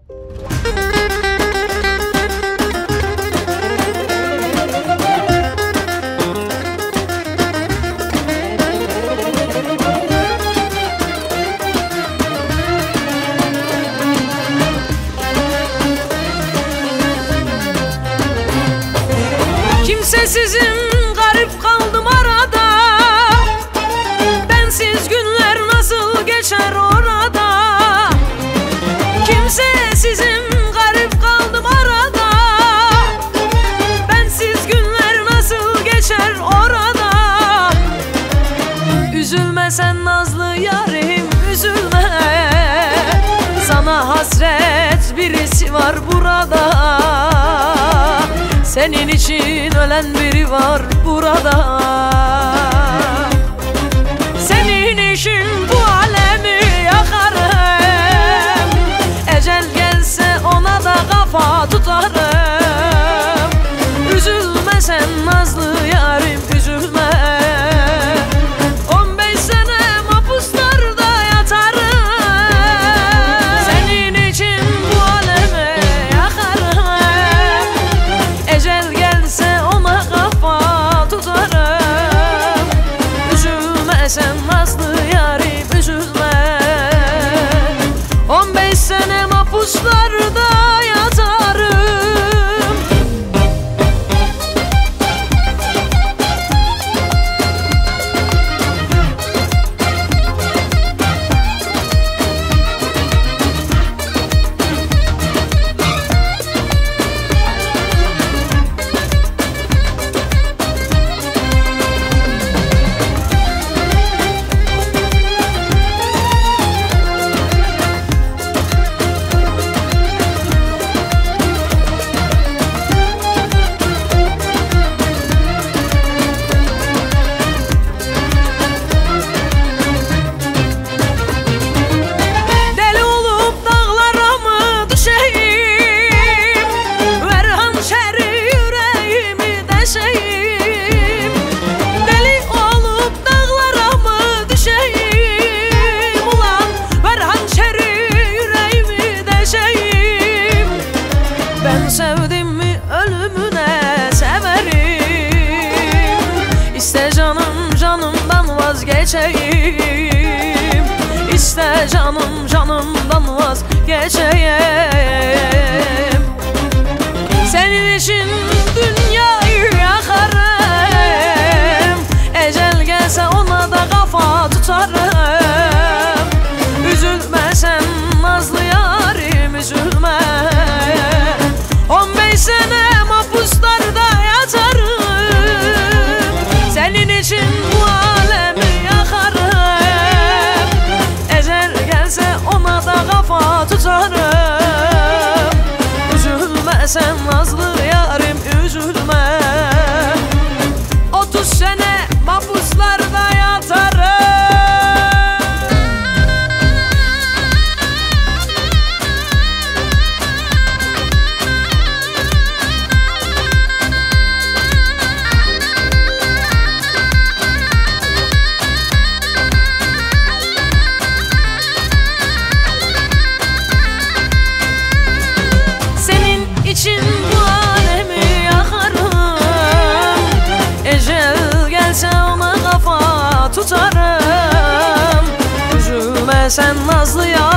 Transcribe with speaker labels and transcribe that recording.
Speaker 1: Kimsesizim, garip kaldım arada. Bensiz günler nasıl geçer orada? Kimsesizim, garip kaldım arada. Bensiz günler nasıl geçer orada? Üzülme sen nazlı yarim, üzülme. Sana hasret birisi var burada. Senin için ölen biri var burada. Senin için bu alemi yakarım. Ecel gelse ona da kafa tutarım. Üzülme sen nazlı yarim, üzülme. 15 sene mahpuslarda yatarım. Senin için bu alemi yakarım. Ecel gelse ona kafa tutarım. Üzülme sen nazlı yarim, üzülme. 15 sene mahpuslarda yatarım. Ben sevdim mi ölümüne severim. İste canım canımdan vazgeçeyim. İste canım canımdan vazgeçeyim. Senin için dünyayı yakarım. Ecel gelse ona da kafa tutarım. Üzülme sen nazlı yarim, üzülme. 15 sene mahpuslarda yatarım. Senin için bu alemi yakarım. Ecel gelse ona da kafa tutarım. Üzülme sen nazlı yarim, üzülme. 30 sene mahpuslarda yatarım. İçin bu alemi yakarım. Ecel gelse ona kafa tutarım. Üzülme sen nazlı yarim.